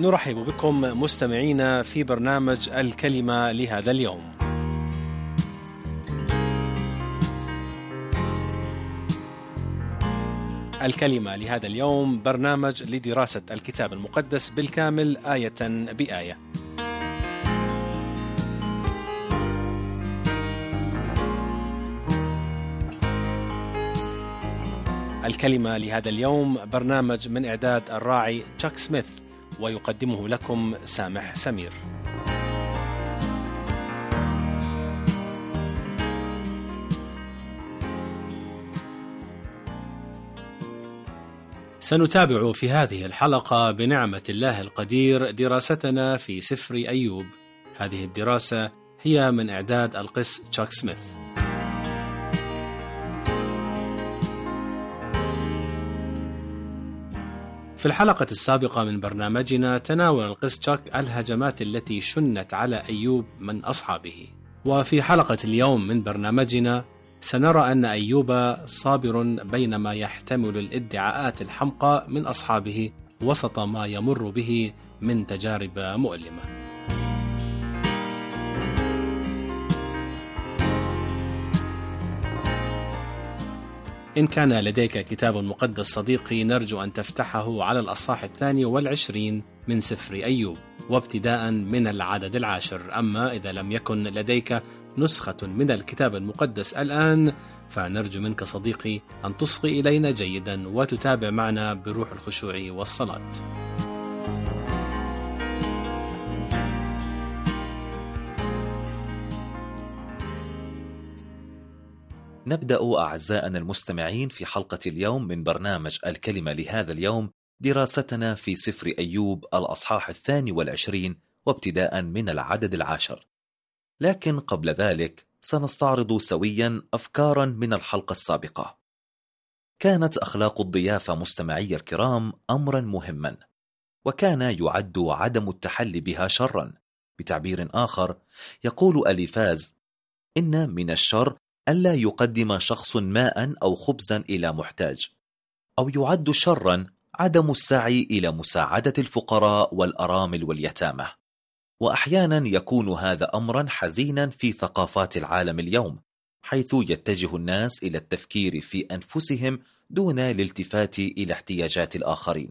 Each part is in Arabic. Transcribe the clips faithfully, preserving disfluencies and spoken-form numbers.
نرحب بكم مستمعينا في برنامج الكلمة لهذا اليوم. الكلمة لهذا اليوم برنامج لدراسة الكتاب المقدس بالكامل آية بآية. الكلمة لهذا اليوم برنامج من إعداد الراعي تشاك سميث، ويقدمه لكم سامح سمير. سنتابع في هذه الحلقة بنعمة الله القدير دراستنا في سفر أيوب. هذه الدراسة هي من إعداد القس تشاك سميث. في الحلقة السابقة من برنامجنا تناول القس تشاك الهجمات التي شنت على أيوب من أصحابه، وفي حلقة اليوم من برنامجنا سنرى أن أيوب صابر بينما يحتمل الادعاءات الحمقى من أصحابه وسط ما يمر به من تجارب مؤلمة. إن كان لديك كتاب مقدس صديقي، نرجو أن تفتحه على الأصحاح الثاني والعشرين من سفر أيوب، وابتداء من العدد العاشر. أما إذا لم يكن لديك نسخة من الكتاب المقدس الآن، فنرجو منك صديقي أن تصغي إلينا جيدا وتتابع معنا بروح الخشوع والصلاة. نبدأ أعزائنا المستمعين في حلقة اليوم من برنامج الكلمة لهذا اليوم دراستنا في سفر أيوب الأصحاح الثاني والعشرين وابتداء من العدد العاشر. لكن قبل ذلك سنستعرض سويا أفكارا من الحلقة السابقة. كانت أخلاق الضيافة مستمعي الكرام أمرا مهما، وكان يعد عدم التحلي بها شرا. بتعبير آخر يقول أليفاز إن من الشر ألا يقدم شخص ماء أو خبزا إلى محتاج، أو يعد شرا عدم السعي إلى مساعدة الفقراء والأرامل واليتامى. وأحيانا يكون هذا أمرا حزينا في ثقافات العالم اليوم، حيث يتجه الناس إلى التفكير في أنفسهم دون الالتفات إلى احتياجات الآخرين.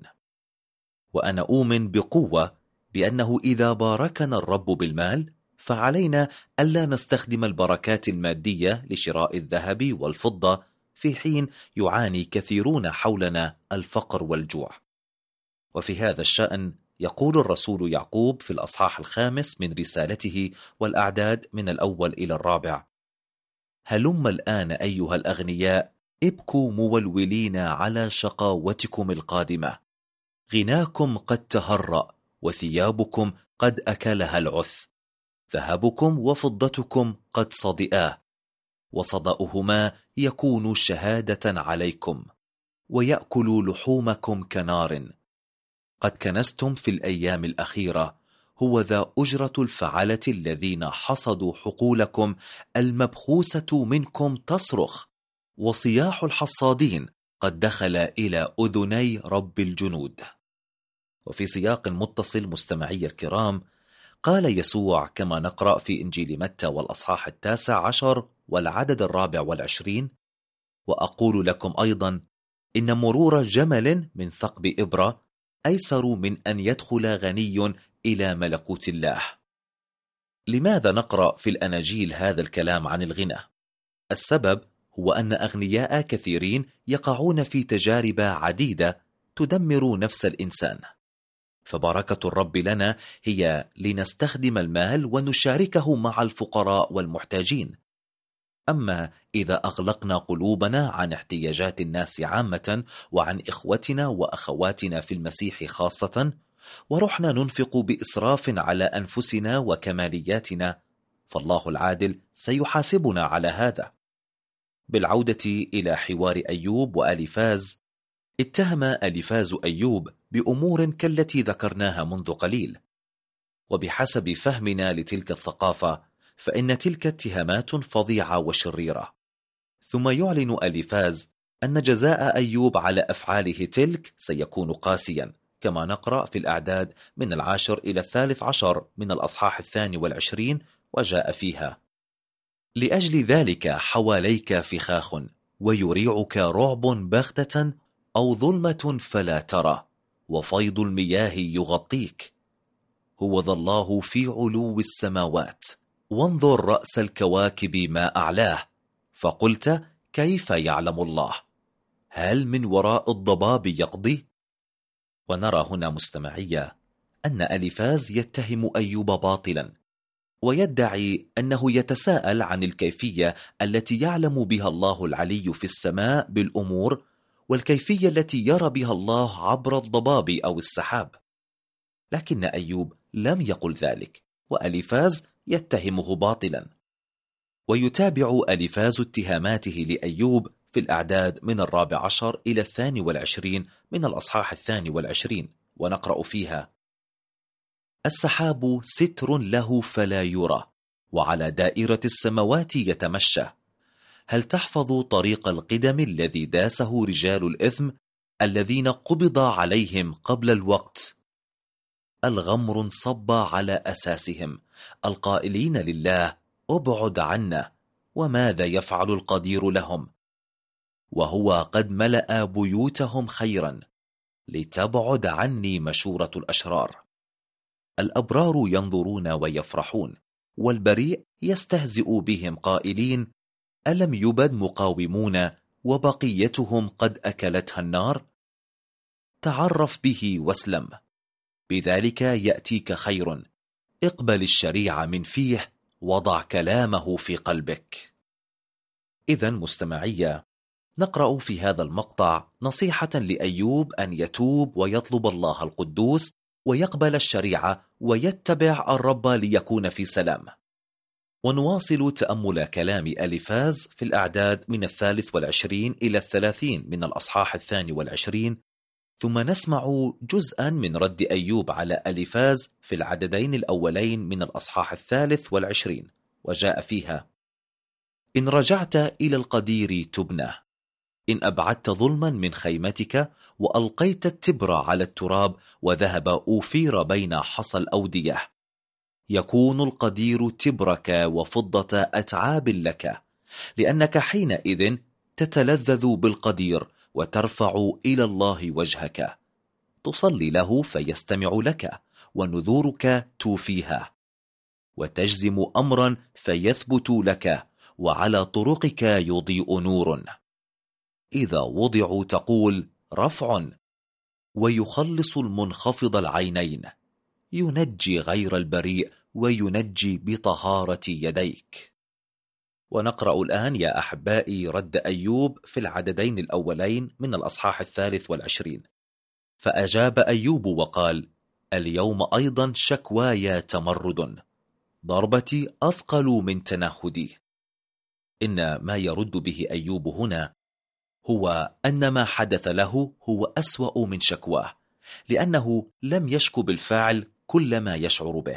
وأنا أؤمن بقوة بأنه إذا باركنا الرب بالمال، فعلينا ألا نستخدم البركات المادية لشراء الذهب والفضة، في حين يعاني كثيرون حولنا الفقر والجوع. وفي هذا الشأن يقول الرسول يعقوب في الأصحاح الخامس من رسالته والأعداد من الأول إلى الرابع: هلم الآن أيها الأغنياء، ابكوا مولولين على شقاوتكم القادمة. غناكم قد تهرأ وثيابكم قد أكلها العث، ذهبكم وفضتكم قد صدئا، وصدأهما يكون شهادة عليكم، ويأكل لحومكم كنار. قد كنستم في الأيام الأخيرة، هو ذا أجرة الفعلة الذين حصدوا حقولكم المبخوسة منكم تصرخ، وصياح الحصادين قد دخل إلى أذني رب الجنود. وفي سياق متصل مستمعي الكرام، قال يسوع كما نقرأ في إنجيل متى والأصحاح التاسع عشر والعدد الرابع والعشرين: وأقول لكم أيضا إن مرور جمل من ثقب إبرة أيسر من أن يدخل غني إلى ملكوت الله. لماذا نقرأ في الأناجيل هذا الكلام عن الغنى؟ السبب هو أن أغنياء كثيرين يقعون في تجارب عديدة تدمر نفس الإنسان، فبركة الرب لنا هي لنستخدم المال ونشاركه مع الفقراء والمحتاجين. أما إذا أغلقنا قلوبنا عن احتياجات الناس عامة وعن إخوتنا وأخواتنا في المسيح خاصة، ورحنا ننفق بإسراف على أنفسنا وكمالياتنا، فالله العادل سيحاسبنا على هذا. بالعودة إلى حوار أيوب وأليفاز، اتهم أليفاز أيوب بأمور كالتي ذكرناها منذ قليل، وبحسب فهمنا لتلك الثقافة فإن تلك اتهامات فظيعة وشريرة. ثم يعلن أليفاز أن جزاء أيوب على أفعاله تلك سيكون قاسيا، كما نقرأ في الأعداد من العاشر إلى الثالث عشر من الأصحاح الثاني والعشرين، وجاء فيها: لأجل ذلك حواليك فخاخ، ويريعك رعب بغتة أو ظلمة فلا ترى، وفيض المياه يغطيك. هو ذا الله في علو السماوات، وانظر رأس الكواكب ما أعلاه، فقلت كيف يعلم الله؟ هل من وراء الضباب يقضي؟ ونرى هنا مستمعية أن أليفاز يتهم أيوب باطلا، ويدعي أنه يتساءل عن الكيفية التي يعلم بها الله العلي في السماء بالأمور، والكيفية التي يرى بها الله عبر الضباب أو السحاب. لكن أيوب لم يقل ذلك، وأليفاز يتهمه باطلا. ويتابع أليفاز اتهاماته لأيوب في الأعداد من الرابع عشر إلى الثاني والعشرين من الأصحاح الثاني والعشرين، ونقرأ فيها: السحاب ستر له فلا يرى، وعلى دائرة السماوات يتمشى. هل تحفظ طريق القدم الذي داسه رجال الإثم الذين قبض عليهم قبل الوقت؟ الغمر انصب على أساسهم، القائلين لله ابعد عنا، وماذا يفعل القدير لهم؟ وهو قد ملأ بيوتهم خيرا، لتبعد عني مشورة الأشرار. الأبرار ينظرون ويفرحون، والبريء يستهزئ بهم قائلين ألم يبد مقاومون وبقيتهم قد أكلتها النار؟ تعرف به واسلم، بذلك يأتيك خير. اقبل الشريعة من فيه، وضع كلامه في قلبك. إذن مستمعية، نقرأ في هذا المقطع نصيحة لأيوب أن يتوب ويطلب الله القدوس، ويقبل الشريعة ويتبع الرب ليكون في سلام. ونواصل تأمل كلام أليفاز في الأعداد من الثالث والعشرين إلى الثلاثين من الأصحاح الثاني والعشرين، ثم نسمع جزءا من رد أيوب على أليفاز في العددين الأولين من الأصحاح الثالث والعشرين، وجاء فيها: إن رجعت إلى القدير تبنى، إن أبعدت ظلما من خيمتك، وألقيت التبر على التراب، وذهب أوفير بين حصى الأودية، يكون القدير تبرك وفضة أتعاب لك، لأنك حينئذ تتلذذ بالقدير، وترفع إلى الله وجهك، تصلي له فيستمع لك، ونذورك توفيها، وتجزم أمرا فيثبت لك، وعلى طرقك يضيء نور. إذا وضعوا تقول رفع، ويخلص المنخفض العينين، ينجي غير البريء، وينجي بطهارة يديك. ونقرأ الآن يا أحبائي رد أيوب في العددين الأولين من الأصحاح الثالث والعشرين. فأجاب أيوب وقال: اليوم أيضا شكواي تمرد، ضربتي أثقل من تنهدي. إن ما يرد به أيوب هنا هو أن ما حدث له هو أسوأ من شكواه، لأنه لم يشك بالفعل كل ما يشعر به.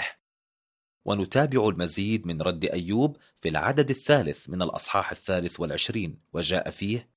ونتابع المزيد من رد أيوب في العدد الثالث من الأصحاح الثالث والعشرين، وجاء فيه: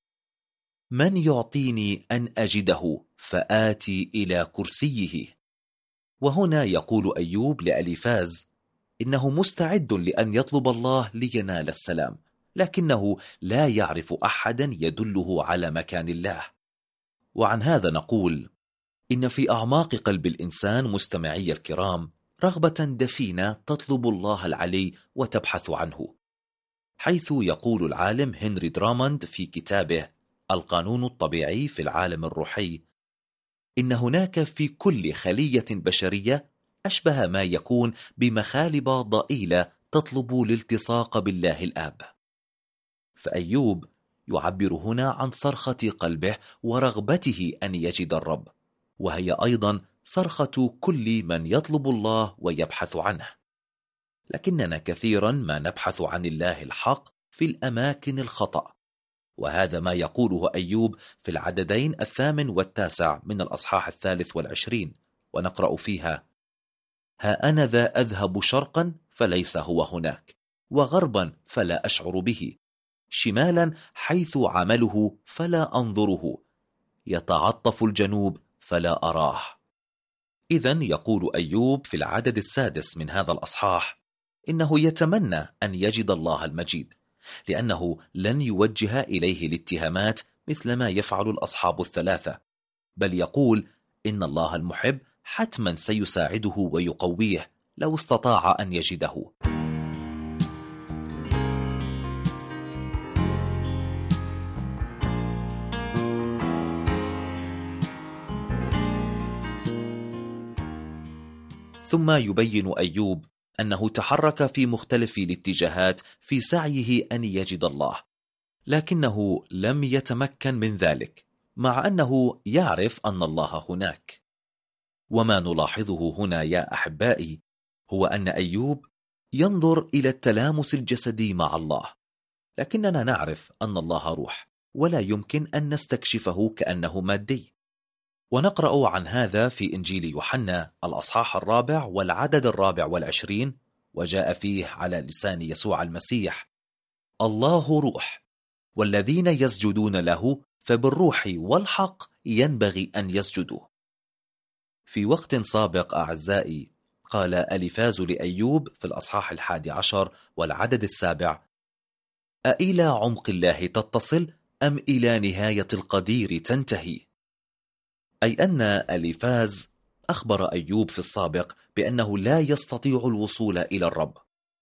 من يعطيني أن أجده فآتي إلى كرسيه. وهنا يقول أيوب لأليفاز إنه مستعد لأن يطلب الله لينال السلام، لكنه لا يعرف أحدا يدله على مكان الله. وعن هذا نقول إن في أعماق قلب الإنسان مستمعي الكرام رغبة دفينة تطلب الله العلي وتبحث عنه، حيث يقول العالم هنري دراموند في كتابه القانون الطبيعي في العالم الروحي إن هناك في كل خلية بشرية أشبه ما يكون بمخالب ضئيلة تطلب الالتصاق بالله الآب. فأيوب يعبر هنا عن صرخة قلبه ورغبته أن يجد الرب، وهي أيضا صرخة كل من يطلب الله ويبحث عنه. لكننا كثيرا ما نبحث عن الله الحق في الأماكن الخطأ، وهذا ما يقوله أيوب في العددين الثامن والتاسع من الأصحاح الثالث والعشرين، ونقرأ فيها: ها أنا ذا أذهب شرقا فليس هو هناك، وغربا فلا أشعر به، شمالا حيث عمله فلا أنظره، يتعطف الجنوب فلا أراه. إذن يقول أيوب في العدد السادس من هذا الأصحاح إنه يتمنى أن يجد الله المجيد، لأنه لن يوجه إليه الاتهامات مثل ما يفعل الأصحاب الثلاثة، بل يقول إن الله المحب حتما سيساعده ويقويه لو استطاع أن يجده. ثم يبين أيوب أنه تحرك في مختلف الاتجاهات في سعيه أن يجد الله، لكنه لم يتمكن من ذلك، مع أنه يعرف أن الله هناك. وما نلاحظه هنا يا أحبائي هو أن أيوب ينظر إلى التلامس الجسدي مع الله، لكننا نعرف أن الله روح ولا يمكن أن نستكشفه كأنه مادي. ونقرأ عن هذا في إنجيل يوحنا الأصحاح الرابع والعدد الرابع والعشرين، وجاء فيه على لسان يسوع المسيح: الله روح، والذين يسجدون له فبالروح والحق ينبغي أن يسجدوا. في وقت سابق أعزائي قال أليفاز لأيوب في الأصحاح الحادي عشر والعدد السابع: أإلى عمق الله تتصل أم إلى نهاية القدير تنتهي؟ أي أن أليفاز أخبر أيوب في السابق بأنه لا يستطيع الوصول إلى الرب،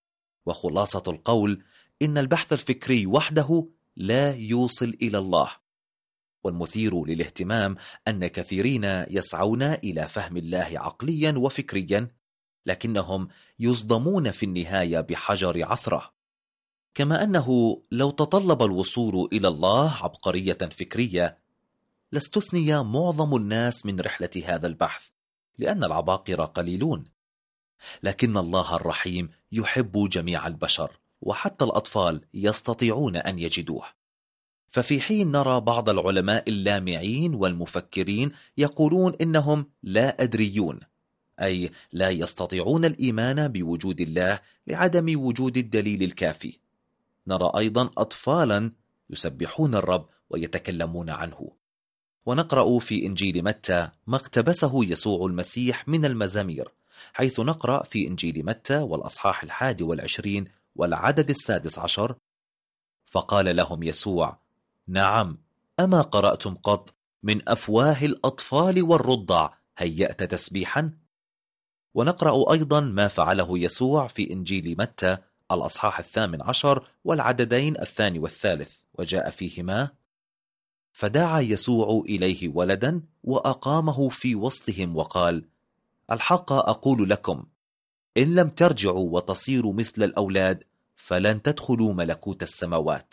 وخلاصة القول إن البحث الفكري وحده لا يوصل إلى الله. والمثير للاهتمام أن كثيرين يسعون إلى فهم الله عقليا وفكريا، لكنهم يصدمون في النهاية بحجر عثرة. كما أنه لو تطلب الوصول إلى الله عبقرية فكرية لاستثني معظم الناس من رحلة هذا البحث، لأن العباقرة قليلون. لكن الله الرحيم يحب جميع البشر، وحتى الأطفال يستطيعون أن يجدوه. ففي حين نرى بعض العلماء اللامعين والمفكرين يقولون إنهم لا أدريون، أي لا يستطيعون الإيمان بوجود الله لعدم وجود الدليل الكافي، نرى أيضا أطفالا يسبحون الرب ويتكلمون عنه. ونقرأ في إنجيل متى ما اقتبسه يسوع المسيح من المزامير، حيث نقرأ في إنجيل متى والأصحاح الحادي والعشرين والعدد السادس عشر: فقال لهم يسوع: نعم، أما قرأتم قط من أفواه الأطفال والرضع هيأت تسبيحا؟ ونقرأ أيضا ما فعله يسوع في إنجيل متى الأصحاح الثامن عشر والعددين الثاني والثالث، وجاء فيهما: فدعا يسوع إليه ولدا وأقامه في وسطهم وقال: الحق أقول لكم، إن لم ترجعوا وتصيروا مثل الأولاد فلن تدخلوا ملكوت السماوات.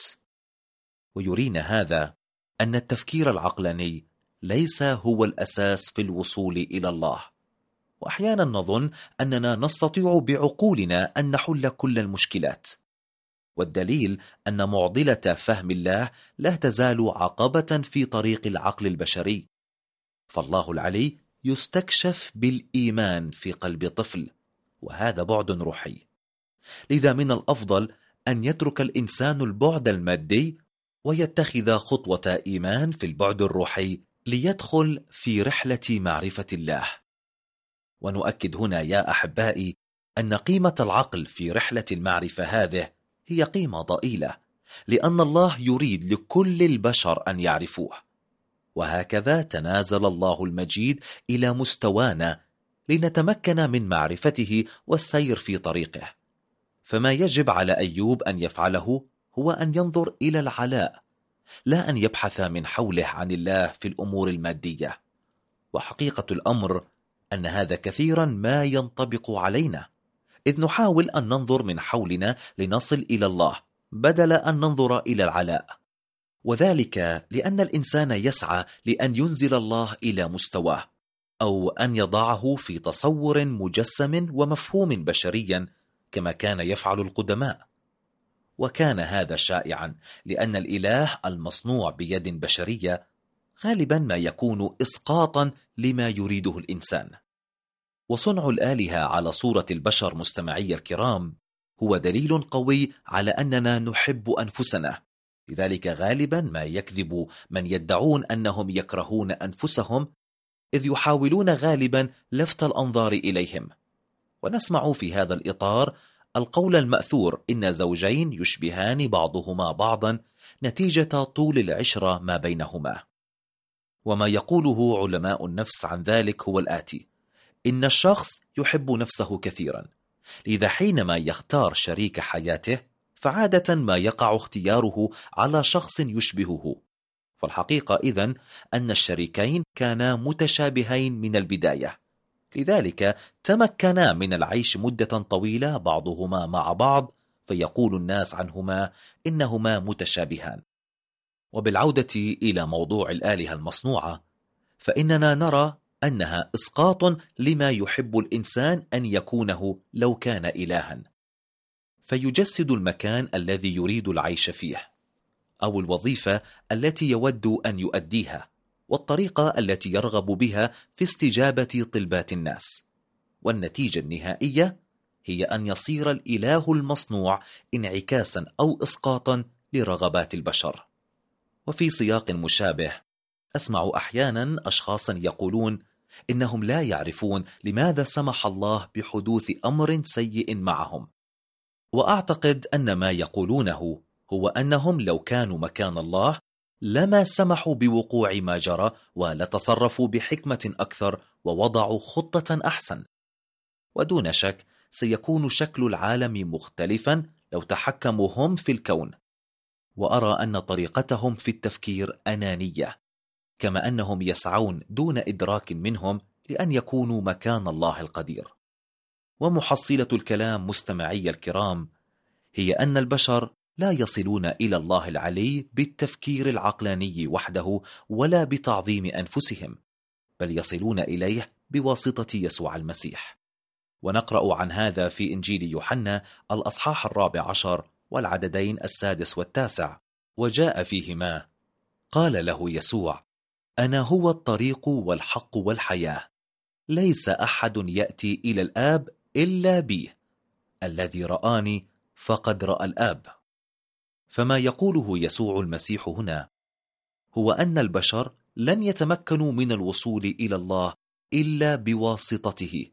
ويرينا هذا أن التفكير العقلاني ليس هو الأساس في الوصول إلى الله، وأحيانا نظن أننا نستطيع بعقولنا أن نحل كل المشكلات، والدليل أن معضلة فهم الله لا تزال عقبة في طريق العقل البشري. فالله العلي يستكشف بالإيمان في قلب طفل، وهذا بعد روحي. لذا من الأفضل أن يترك الإنسان البعد المادي ويتخذ خطوة إيمان في البعد الروحي ليدخل في رحلة معرفة الله. ونؤكد هنا يا أحبائي أن قيمة العقل في رحلة المعرفة هذه هي قيمة ضئيلة، لأن الله يريد لكل البشر أن يعرفوه، وهكذا تنازل الله المجيد إلى مستوانا لنتمكن من معرفته والسير في طريقه. فما يجب على أيوب أن يفعله هو أن ينظر إلى العلاء، لا أن يبحث من حوله عن الله في الأمور المادية. وحقيقة الأمر أن هذا كثيرا ما ينطبق علينا، إذ نحاول أن ننظر من حولنا لنصل إلى الله بدل أن ننظر إلى العلاء، وذلك لأن الإنسان يسعى لأن ينزل الله إلى مستواه، أو أن يضعه في تصور مجسم ومفهوم بشريا كما كان يفعل القدماء. وكان هذا شائعا لأن الإله المصنوع بيد بشرية غالبا ما يكون إسقاطا لما يريده الإنسان. وصنع الآلهة على صورة البشر مستمعي الكرام هو دليل قوي على أننا نحب أنفسنا، لذلك غالبا ما يكذب من يدعون أنهم يكرهون أنفسهم إذ يحاولون غالبا لفت الأنظار إليهم. ونسمع في هذا الإطار القول المأثور إن زوجين يشبهان بعضهما بعضا نتيجة طول العشرة ما بينهما. وما يقوله علماء النفس عن ذلك هو الآتي: إن الشخص يحب نفسه كثيرا، لذا حينما يختار شريك حياته فعادة ما يقع اختياره على شخص يشبهه. فالحقيقة إذن أن الشريكين كانا متشابهين من البداية، لذلك تمكنا من العيش مدة طويلة بعضهما مع بعض، فيقول الناس عنهما إنهما متشابهان. وبالعودة إلى موضوع الآلهة المصنوعة، فإننا نرى أنها إسقاط لما يحب الإنسان أن يكونه لو كان إلها، فيجسد المكان الذي يريد العيش فيه، أو الوظيفة التي يود أن يؤديها، والطريقة التي يرغب بها في استجابة طلبات الناس. والنتيجة النهائية هي أن يصير الإله المصنوع انعكاسا أو إسقاطا لرغبات البشر. وفي سياق مشابه أسمع أحيانا أشخاصا يقولون إنهم لا يعرفون لماذا سمح الله بحدوث أمر سيء معهم، وأعتقد أن ما يقولونه هو أنهم لو كانوا مكان الله لما سمحوا بوقوع ما جرى، ولتصرفوا بحكمة أكثر ووضعوا خطة أحسن. ودون شك سيكون شكل العالم مختلفا لو تحكموا هم في الكون. وأرى أن طريقتهم في التفكير أنانية، كما أنهم يسعون دون إدراك منهم لأن يكونوا مكان الله القدير. ومحصلة الكلام مستمعي الكرام هي أن البشر لا يصلون إلى الله العلي بالتفكير العقلاني وحده ولا بتعظيم أنفسهم، بل يصلون إليه بواسطة يسوع المسيح. ونقرأ عن هذا في إنجيل يوحنا الأصحاح الرابع عشر والعددين السادس والتاسع: وجاء فيهما قال له يسوع: أنا هو الطريق والحق والحياة، ليس أحد يأتي إلى الآب إلا بي، الذي رآني فقد رأى الآب. فما يقوله يسوع المسيح هنا هو أن البشر لن يتمكنوا من الوصول إلى الله إلا بواسطته.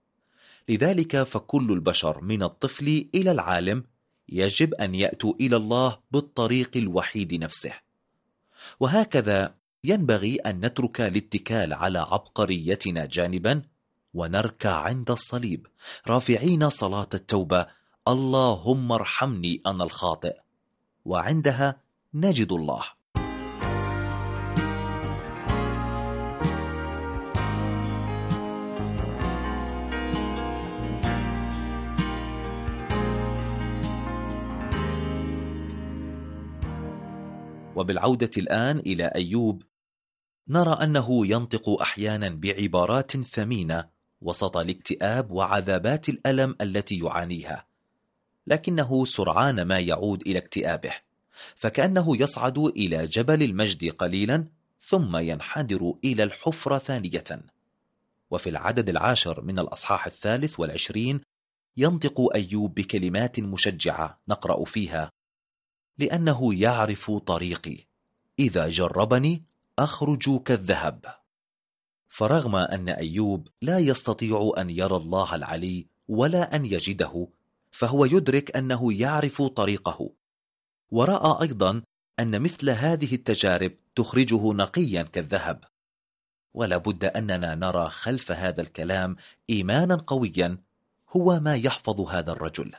لذلك فكل البشر من الطفل إلى العالم يجب أن يأتوا إلى الله بالطريق الوحيد نفسه. وهكذا ينبغي أن نترك الاتكال على عبقريتنا جانبا ونركع عند الصليب رافعين صلاة التوبة: اللهم ارحمني أنا الخاطئ، وعندها نجد الله. وبالعودة الآن إلى أيوب، نرى أنه ينطق أحيانا بعبارات ثمينة وسط الاكتئاب وعذابات الألم التي يعانيها، لكنه سرعان ما يعود إلى اكتئابه، فكأنه يصعد إلى جبل المجد قليلا ثم ينحدر إلى الحفرة ثانية. وفي العدد العاشر من الأصحاح الثالث والعشرين ينطق أيوب بكلمات مشجعة نقرأ فيها: لأنه يعرف طريقي، إذا جربني أخرج كالذهب. فرغم أن أيوب لا يستطيع أن يرى الله العلي ولا أن يجده، فهو يدرك أنه يعرف طريقه، ورأى أيضا أن مثل هذه التجارب تخرجه نقيا كالذهب. ولا بد أننا نرى خلف هذا الكلام إيمانا قويا هو ما يحفظ هذا الرجل.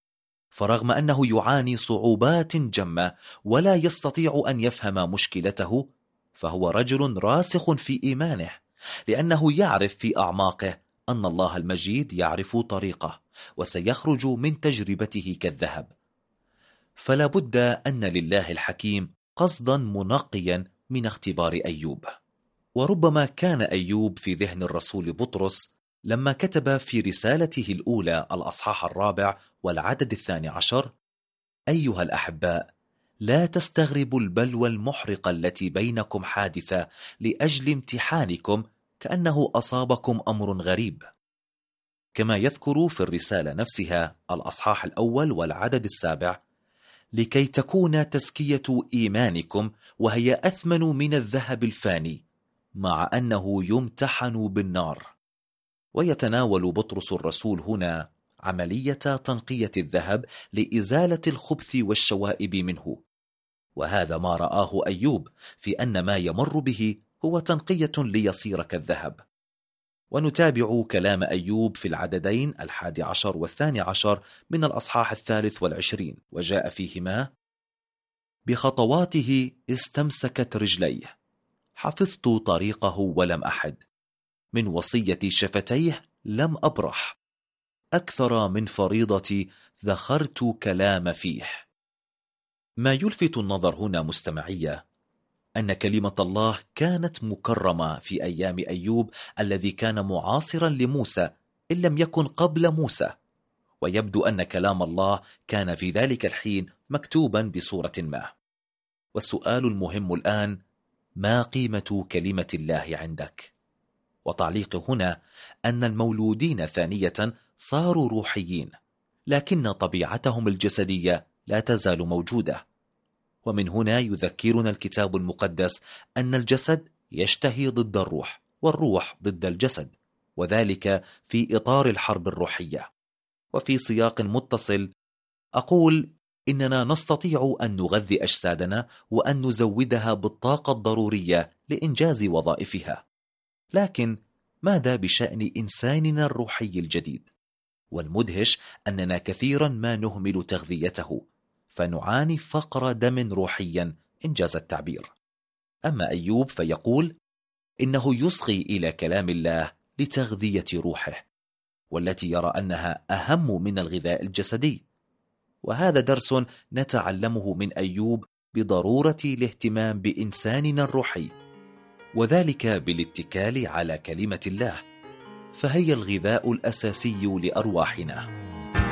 فرغم أنه يعاني صعوبات جمة ولا يستطيع أن يفهم مشكلته، فهو رجل راسخ في إيمانه، لأنه يعرف في أعماقه أن الله المجيد يعرف طريقه وسيخرج من تجربته كالذهب. فلا بد أن لله الحكيم قصدا منقيا من اختبار أيوب. وربما كان أيوب في ذهن الرسول بطرس لما كتب في رسالته الأولى الأصحاح الرابع والعدد الثاني عشر: أيها الأحباء، لا تستغربوا البلوى المحرقة التي بينكم حادثة لأجل امتحانكم كأنه أصابكم أمر غريب. كما يذكر في الرسالة نفسها الأصحاح الأول والعدد السابع: لكي تكون تزكية إيمانكم وهي أثمن من الذهب الفاني مع أنه يمتحن بالنار. ويتناول بطرس الرسول هنا عملية تنقية الذهب لإزالة الخبث والشوائب منه، وهذا ما رآه أيوب في أن ما يمر به هو تنقية ليصير كالذهب. ونتابع كلام أيوب في العددين الحادي عشر والثاني عشر من الأصحاح الثالث والعشرين، وجاء فيهما: بخطواته استمسكت رجليه، حفظت طريقه ولم أحد، من وصية شفتيه لم أبرح، أكثر من فريضتي ذخرت كلام فيه. ما يلفت النظر هنا مستمعية أن كلمة الله كانت مكرمة في أيام أيوب الذي كان معاصرا لموسى إن لم يكن قبل موسى، ويبدو أن كلام الله كان في ذلك الحين مكتوبا بصورة ما. والسؤال المهم الآن: ما قيمة كلمة الله عندك؟ وتعليق هنا أن المولودين ثانية صاروا روحيين، لكن طبيعتهم الجسدية لا تزال موجودة. ومن هنا يذكرنا الكتاب المقدس أن الجسد يشتهي ضد الروح، والروح ضد الجسد، وذلك في إطار الحرب الروحية. وفي سياق متصل أقول إننا نستطيع أن نغذي أجسادنا وأن نزودها بالطاقة الضرورية لإنجاز وظائفها، لكن ماذا بشأن إنساننا الروحي الجديد؟ والمدهش أننا كثيرا ما نهمل تغذيته، فنعاني فقر دم روحيا إنجاز التعبير. أما أيوب فيقول إنه يصغي إلى كلام الله لتغذية روحه، والتي يرى أنها أهم من الغذاء الجسدي. وهذا درس نتعلمه من أيوب بضرورة الاهتمام بإنساننا الروحي، وذلك بالاتكال على كلمة الله، فهي الغذاء الأساسي لأرواحنا.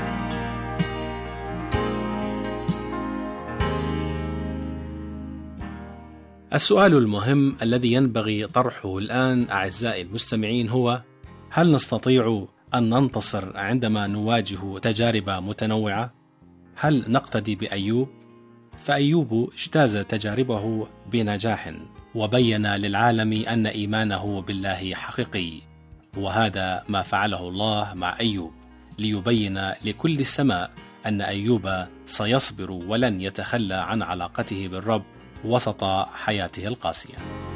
السؤال المهم الذي ينبغي طرحه الآن أعزائي المستمعين هو: هل نستطيع أن ننتصر عندما نواجه تجارب متنوعة؟ هل نقتدي بأيوب؟ فأيوب اجتاز تجاربه بنجاح، وبين للعالم أن إيمانه بالله حقيقي، وهذا ما فعله الله مع أيوب ليبين لكل السماء أن أيوب سيصبر ولن يتخلى عن علاقته بالرب وسط حياته القاسية.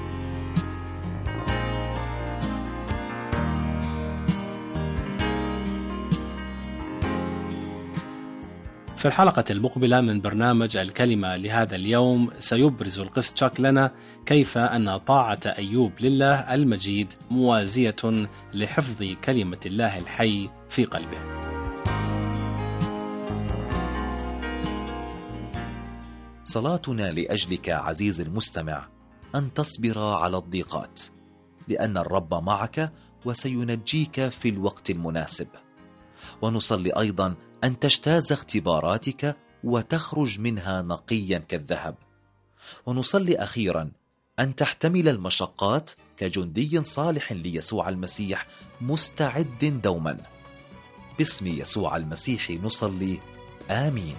في الحلقة المقبلة من برنامج الكلمة لهذا اليوم سيبرز القس تشاك لنا كيف أن طاعة أيوب لله المجيد موازية لحفظ كلمة الله الحي في قلبه. صلاتنا لأجلك عزيز المستمع أن تصبر على الضيقات، لأن الرب معك وسينجيك في الوقت المناسب. ونصلي أيضا أن تجتاز اختباراتك وتخرج منها نقيا كالذهب. ونصلي أخيرا أن تحتمل المشقات كجندي صالح ليسوع المسيح مستعد دوما. باسم يسوع المسيح نصلي، آمين.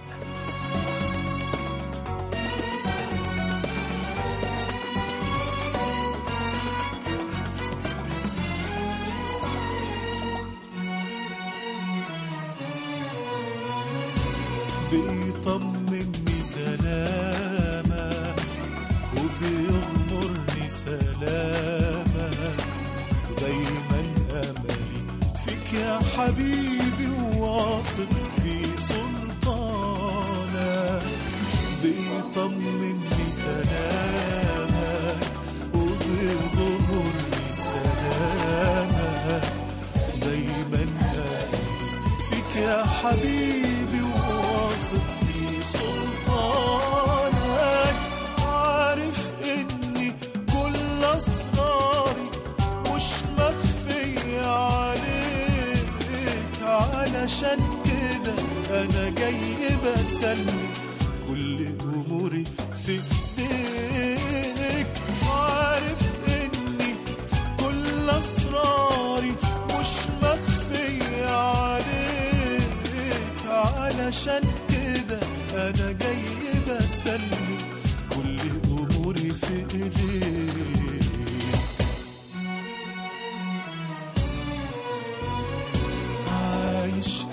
بيطمني كلامك وبيغمرني سلامك، ودايما أملي فيك يا حبيبي وواثق في سلطانك. بيطمني كلامك وبيغمرني سلامك، دايما أملي فيك يا حبيبي في سلطانك. عارف اني كل اسراري مش مخفية عليك، علشان كده انا جاي بسلم كل اموري في ايديك. عارف اني كل اسراري مش مخفية عليك، علشان كده أنا جاي بسلم كل أموري في إيديك.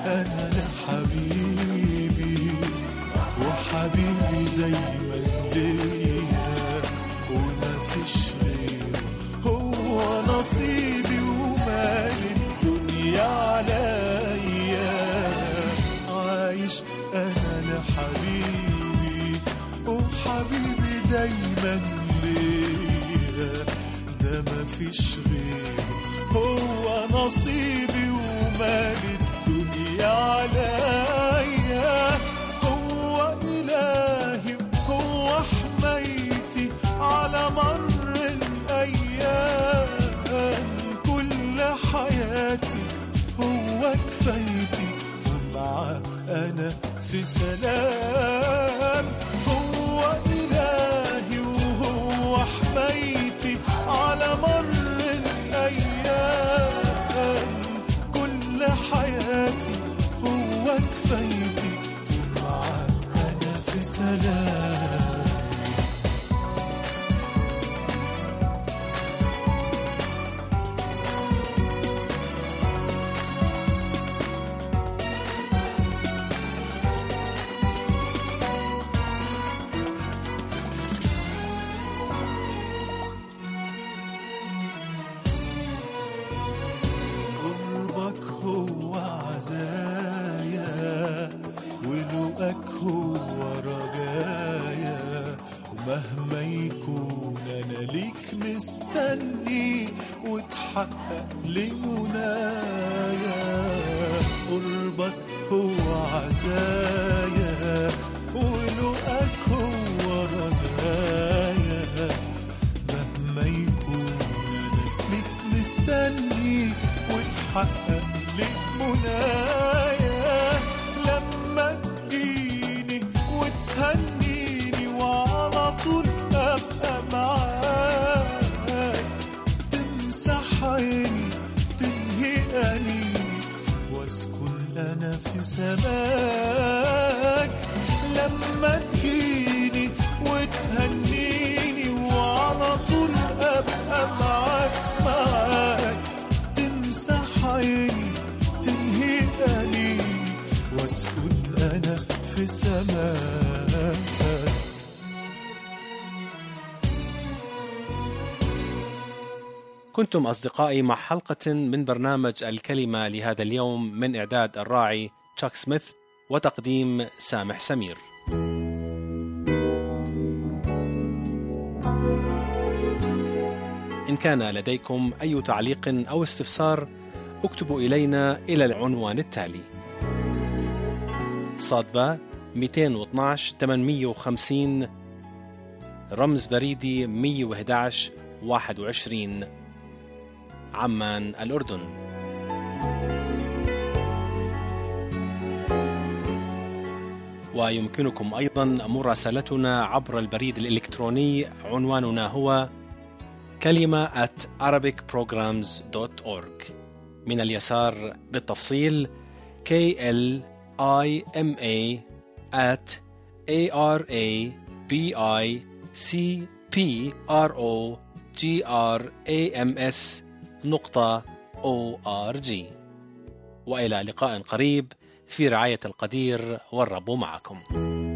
أنا لحبيبي وحبيبي دايما ليا وما فيش غيره هو نصيبي ومال الدنيا عليا. عايش أنا لحبيبي وحبيبي دايما ليا ده ما فيش غيره هو نصيبي ومال الدنيا عليا. هو إلهي هو حمايتي على مر الأيام كل حياتي هو كفايتي ومعاه أنا في سلام. هو إلهي وهو حمايتي على مر الأيام كل حياتي هو كفايتي ومعاه أنا في سلام. قربك هو عزايا ولقاك هو رجايا ومهما يكون أنا ليك مستني وتحقق لي منايا. قربك هو عزايا ولقاك هو رجايا مهما يكون أنا ليك مستني وتحقق لي منايا. لما تجيني وتهنيني وعلى طول أبقى معاك تمسح عيني تنهي أنيني واسكن أنا في سماك. لما تجيني وتهنيني وعلى طول أبقى معاك معاك تمسح عيني تنهي أنيني واسكن أنا في سماك. كنتم أصدقائي مع حلقة من برنامج الكلمة لهذا اليوم من إعداد الراعي تشاك سميث وتقديم سامح سمير. إن كان لديكم أي تعليق أو استفسار اكتبوا إلينا إلى العنوان التالي: صادبة مئتين واثناشر ثمانمئة وخمسين رمز بريدي مئة وأحد عشر واحد وعشرين عمان الأردن. ويمكنكم أيضا مراسلتنا عبر البريد الإلكتروني، عنواننا هو كلمة at arabic programs dot org. من اليسار بالتفصيل K L I M A at A R A B I C P R O G R A M S نقطة O R G. وإلى لقاء قريب في رعاية القدير والرب معكم.